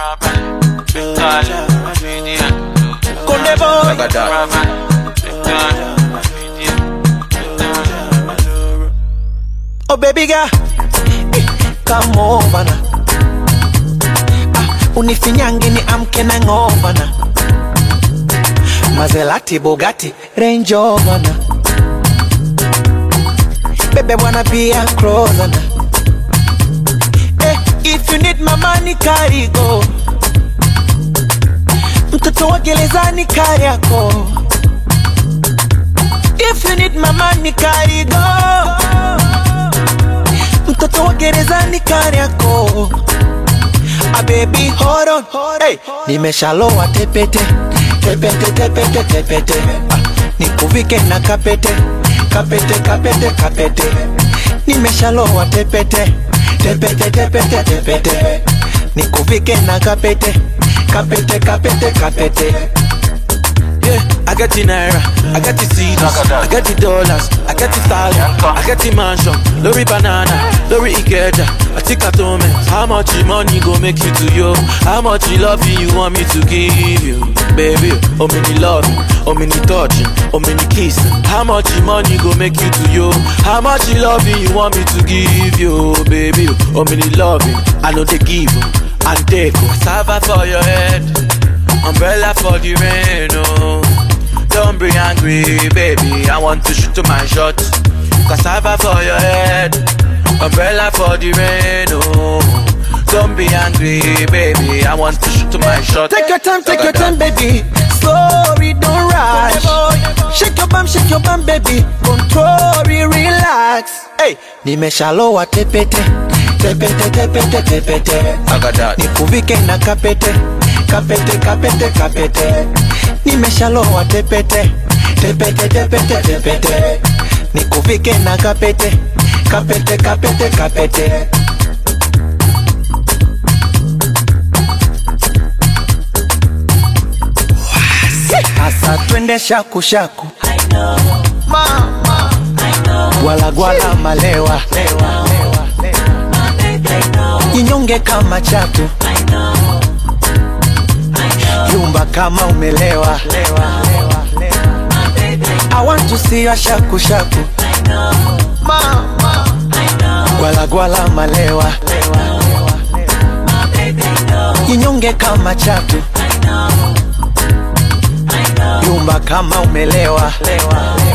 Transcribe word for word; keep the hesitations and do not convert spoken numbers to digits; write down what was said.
Konde boy. Oh baby girl, come over na. Ah, unifinyange ni amke na ngova na. Maserati, Bugatti, Range Rover na. Baby wanna be a closer na. Eh, if you need my money carry go. Mtoto wa gerezani kari yako. If you need my money carry go. Mtoto wa gerezani kari yako. Ah baby hold on, hey, nimeshalowa tepete. Tepete, tepete, tepete. Ah, nikuvike na kapete. Kapete, kapete, kapete. Nimeshalowa tepete. Tepete, tepete, tepete. Nikuvike na kapete. Kapete, kapete, kapete. Yeah, I got the naira, I got the C Ds, I got the dollars, I got the stallion, I got the mansion, lorry banana, lorry ikeja, I take a tome. How much money go make you to you? How much love you want me to give you? Baby, oh many love, oh many touching, oh many kissing. How much money go make you to you? How much love you want me to give you? Baby, oh many loving, I know they give you, and take cassava for your head. Umbrella for the rain, oh. Don't be angry, baby, I want to shoot my shot. Cassava for your head. Umbrella for the rain, oh. Don't be angry, baby, I want to shoot my shot. Take your time, take your time, baby. Slowly, don't rush. Shake your bum, shake your bum, baby. Control, relax. Hey, nimeshalowa tepete. Tepete, tepete, tepete. Agadat. Nikuvike na kapete. Kapete, kapete, kapete. Nimeshalowa tepete. Tepete, tepete, tepete. Nikuvike na kapete. Kapete, kapete, kapete. Asa twende shaku shaku. I know. Mama. I know. Gwala gwala malewa. Lewa, lewa, lewa. My baby, I know. Jinyonge kama chatu. I know. Yumba kama umelewa. Lewa, lewa, lewa. My baby, I want to see your shaku shaku. I know. Mama. I know. Gwala gwala malewa. Lewa, lewa, lewa. My baby, I know. Jinyonge kama chatu. I know. I know. Yumba kama umelewa. Lewa, lewa.